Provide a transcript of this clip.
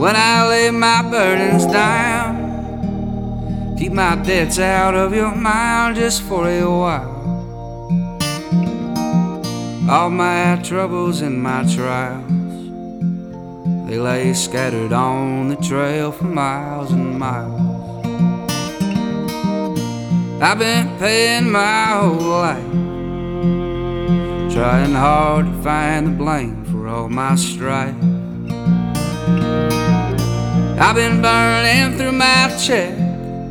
when I lay my burdens down. Keep my debts out of your mind just for a while. All my troubles and my trials, they lay scattered on the trail for miles and miles. I've been paying my whole life, trying hard to find the blame for all my strife. I've been burning through my chest,